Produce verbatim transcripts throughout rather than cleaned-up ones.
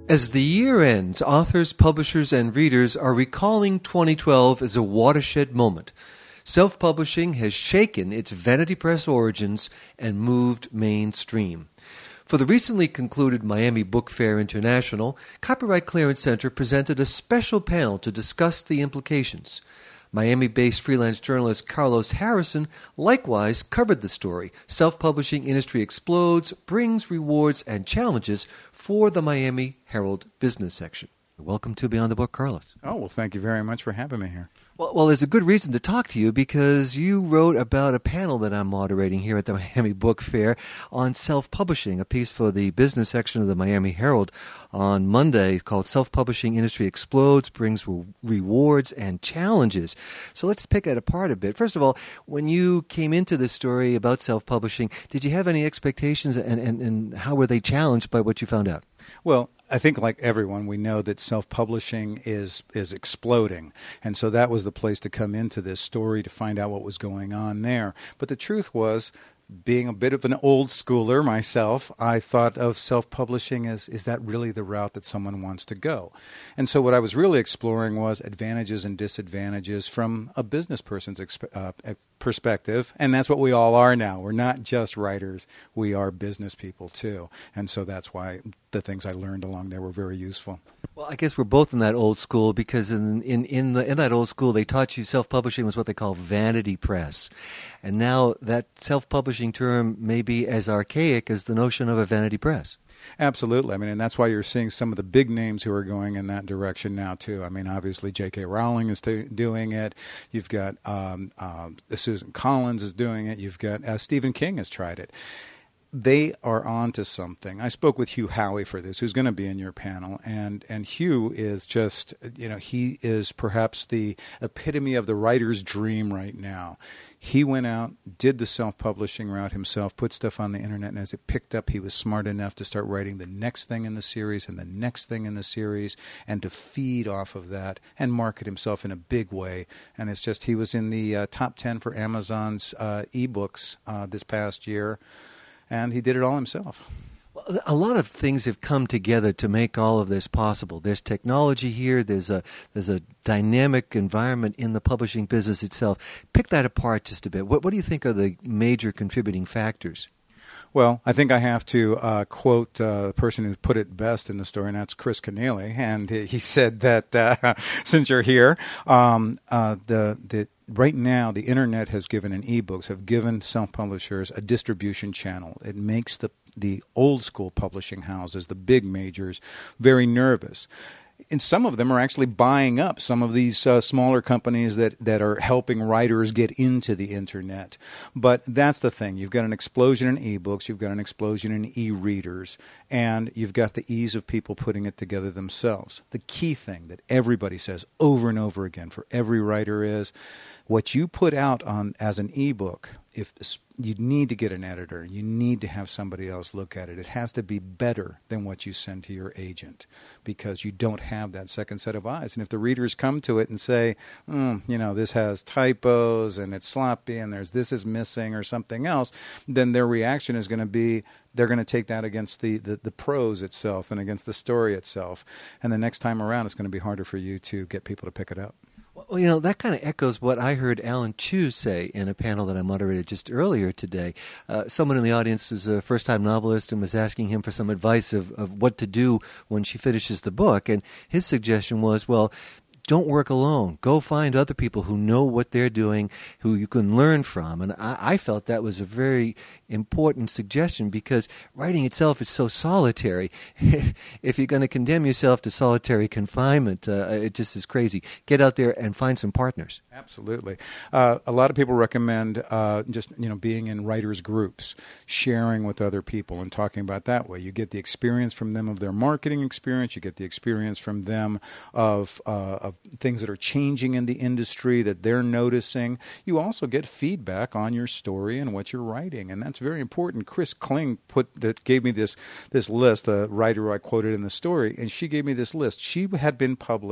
As the year ends, authors, publishers, and readers are recalling twenty twelve as a watershed moment. Self-publishing has shaken its vanity press origins and moved mainstream. For the recently concluded Miami Book Fair International, Copyright Clearance Center presented a special panel to discuss the implications. Miami-based freelance journalist Carlos Harrison likewise covered the story. Self-publishing industry explodes, brings rewards and challenges for the Miami Herald business section. Welcome to Beyond the Book, Carlos. Oh, well, thank you very much for having me here. Well, well, there's a good reason to talk to you because you wrote about a panel that I'm moderating here at the Miami Book Fair on self-publishing, a piece for the business section of the Miami Herald on Monday called Self-Publishing Industry Explodes, Brings Re- Rewards and Challenges. So let's pick it apart a bit. First of all, when you came into this story about self-publishing, did you have any expectations and, and, and how were they challenged by what you found out? Well, I think like everyone, we know that self-publishing is is exploding. And so that was the place to come into this story to find out what was going on there. But the truth was, being a bit of an old schooler myself, I thought of self-publishing as, is that really the route that someone wants to go? And so what I was really exploring was advantages and disadvantages from a business person's exp- uh, perspective. And that's what we all are now. We're not just writers. We are business people too. And so that's why the things I learned along there were very useful. Well, I guess we're both in that old school because in in in, the, in that old school they taught you self-publishing was what they call vanity press. And now that self-publishing term may be as archaic as the notion of a vanity press. Absolutely. I mean, and that's why you're seeing some of the big names who are going in that direction now, too. I mean, obviously, J K. Rowling is t- doing it. You've got um, uh, Susan Collins is doing it. You've got uh, Stephen King has tried it. They are on to something. I spoke with Hugh Howey for this, who's going to be in your panel, and and Hugh is just, you know, he is perhaps the epitome of the writer's dream right now. He went out, did the self-publishing route himself, put stuff on the internet, and as it picked up, he was smart enough to start writing the next thing in the series and the next thing in the series and to feed off of that and market himself in a big way. And it's just, he was in the uh, top ten for Amazon's uh, ebooks uh, this past year. And he did it all himself. Well, a lot of things have come together to make all of this possible. There's technology here. There's a there's a dynamic environment in the publishing business itself. Pick that apart just a bit. What what do you think are the major contributing factors? Well, I think I have to uh, quote uh, the person who put it best in the story, and that's Chris Connealy. And he said that uh, since you're here, um, uh, the the right now the internet has given, and ebooks have given self-publishers a distribution channel. It makes the the old school publishing houses, the big majors, very nervous. And some of them are actually buying up some of these uh, smaller companies that, that are helping writers get into the internet. But that's the thing. You've got an explosion in ebooks. You've got an explosion in e-readers. And you've got the ease of people putting it together themselves. The key thing that everybody says over and over again for every writer is what you put out on as an ebook, if you need to get an editor, you need to have somebody else look at it. It has to be better than what you send to your agent because you don't have that second set of eyes. And if the readers come to it and say, mm, you know, this has typos and it's sloppy and there's this is missing or something else, then their reaction is going to be they're going to take that against the, the, the prose itself and against the story itself. And the next time around, it's going to be harder for you to get people to pick it up. Well, you know, that kind of echoes what I heard Alan Chu say in a panel that I moderated just earlier today. Uh, someone in the audience is a first-time novelist and was asking him for some advice of, of what to do when she finishes the book. And his suggestion was, well, don't work alone. Go find other people who know what they're doing, who you can learn from. And I, I felt that was a very important suggestion because writing itself is so solitary. If you're going to condemn yourself to solitary confinement, uh, it just is crazy. Get out there and find some partners. Absolutely. Uh, a lot of people recommend uh, just, you know, being in writers' groups, sharing with other people and talking about that way. You get the experience from them of their marketing experience. You get the experience from them of, uh, of things that are changing in the industry that they're noticing. You also get feedback on your story and what you're writing, and that's very important. Chris Kling put that gave me this this list, the writer I quoted in the story, and she gave me this list. She had been published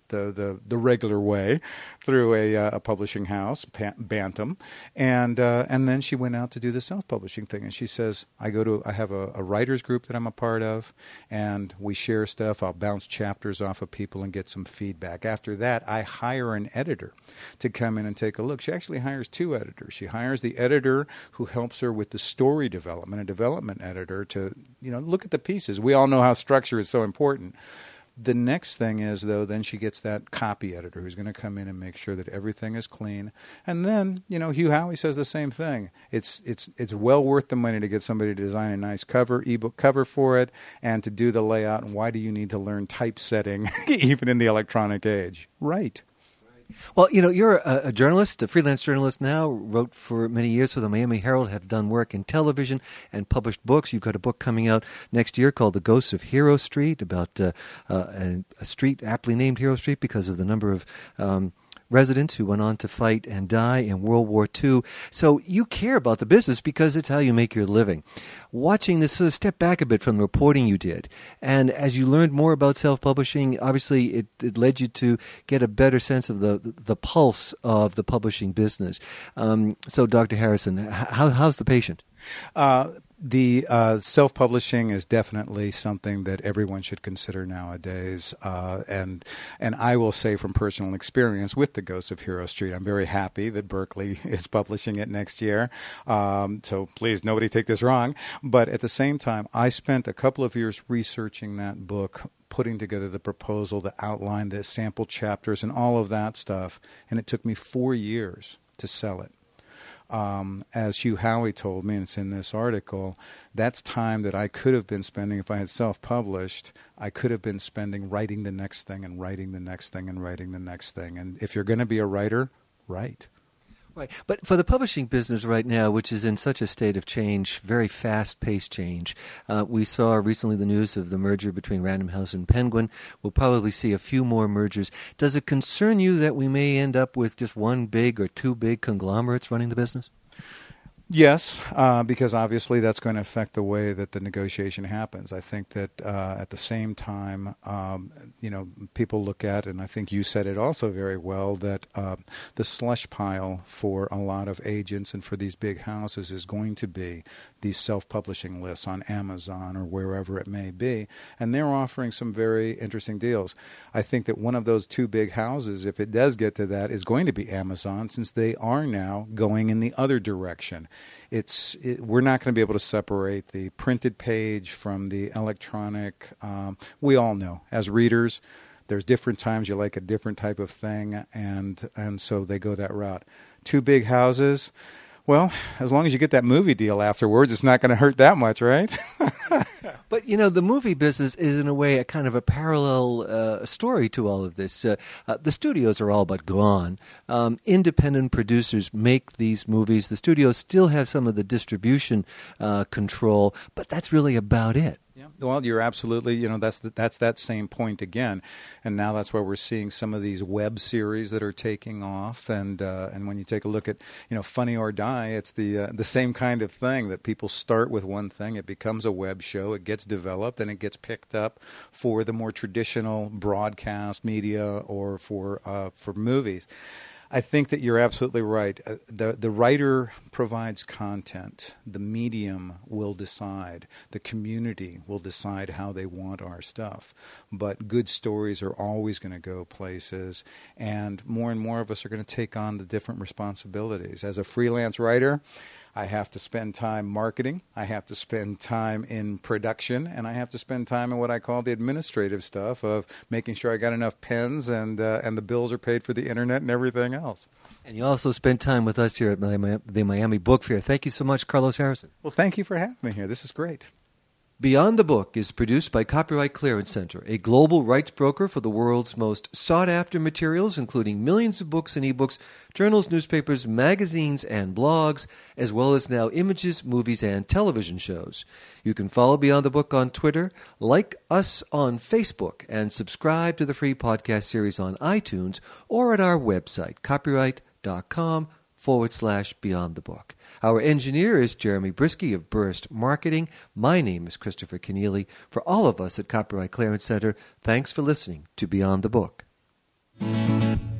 the the, the regular way through a, uh, a publishing house, Bantam, and uh, and then she went out to do the self-publishing thing. And she says, I go to I have a, a writers group that I'm a part of, and we share stuff. I'll bounce chapters off of people and get some feedback. After that, I hire an editor to come in and take a look. She actually hires two editors. She hires the editor who helps her with the story development, a development editor to, you know, look at the pieces. We all know how structure is so important. The next thing is, though, then she gets that copy editor who's going to come in and make sure that everything is clean. And then, you know, Hugh Howey says the same thing. It's it's it's well worth the money to get somebody to design a nice cover, ebook cover for it, and to do the layout. And why do you need to learn typesetting even in the electronic age? Right. Well, you know, you're a, a journalist, a freelance journalist now, wrote for many years for the Miami Herald, have done work in television and published books. You've got a book coming out next year called The Ghosts of Hero Street, about uh, uh, a, a street aptly named Hero Street because of the number of um, residents who went on to fight and die in World War Two. So you care about the business because it's how you make your living. Watching this, sort of step back a bit from the reporting you did, and as you learned more about self-publishing, obviously it, it led you to get a better sense of the the pulse of the publishing business. Um, so, Doctor Harrison, how, how's the patient? Uh, the uh, self-publishing is definitely something that everyone should consider nowadays. Uh, and and I will say from personal experience with The Ghosts of Hero Street, I'm very happy that Berkley is publishing it next year. Um, so please, nobody take this wrong. But at the same time, I spent a couple of years researching that book, putting together the proposal, the outline, the sample chapters, and all of that stuff. And it took me four years to sell it. Um, as Hugh Howey told me, and it's in this article, that's time that I could have been spending, if I had self-published, I could have been spending writing the next thing and writing the next thing and writing the next thing. And if you're going to be a writer, write. Right. But for the publishing business right now, which is in such a state of change, very fast-paced change, uh, we saw recently the news of the merger between Random House and Penguin. We'll probably see a few more mergers. Does it concern you that we may end up with just one big or two big conglomerates running the business? Yes, uh, because obviously that's going to affect the way that the negotiation happens. I think that uh, at the same time, um, you know, people look at, and I think you said it also very well, that uh, the slush pile for a lot of agents and for these big houses is going to be these self-publishing lists on Amazon or wherever it may be, and they're offering some very interesting deals. I think that one of those two big houses, if it does get to that, is going to be Amazon, since they are now going in the other direction. It's it, we're not going to be able to separate the printed page from the electronic. Um, we all know, as readers, there's different times you like a different type of thing, and and so they go that route. Two big houses. Well, as long as you get that movie deal afterwards, it's not going to hurt that much, right? But, you know, the movie business is, in a way, a kind of a parallel uh, story to all of this. Uh, uh, the studios are all but gone. Um, independent producers make these movies. The studios still have some of the distribution uh, control, but that's really about it. Yeah. Well, you're absolutely, you know, that's the, that's that same point again, and now that's where we're seeing some of these web series that are taking off, and uh, and when you take a look at, you know, Funny or Die, it's the uh, the same kind of thing, that people start with one thing, it becomes a web show, it gets developed, and it gets picked up for the more traditional broadcast media or for uh, for movies. I think that you're absolutely right. Uh, the the writer provides content. The medium will decide. The community will decide how they want our stuff. But good stories are always going to go places, and more and more of us are going to take on the different responsibilities. As a freelance writer, I have to spend time marketing, I have to spend time in production, and I have to spend time in what I call the administrative stuff of making sure I got enough pens and uh, and the bills are paid for the internet and everything else. And you also spend time with us here at the Miami Book Fair. Thank you so much, Carlos Harrison. Well, thank you for having me here. This is great. Beyond the Book is produced by Copyright Clearance Center, a global rights broker for the world's most sought-after materials, including millions of books and ebooks, journals, newspapers, magazines, and blogs, as well as now images, movies, and television shows. You can follow Beyond the Book on Twitter, like us on Facebook, and subscribe to the free podcast series on iTunes or at our website, copyright.com forward slash Beyond the Book. Our engineer is Jeremy Brisky of Burst Marketing. My name is Christopher Keneally. For all of us at Copyright Clearance Center, thanks for listening to Beyond the Book. you.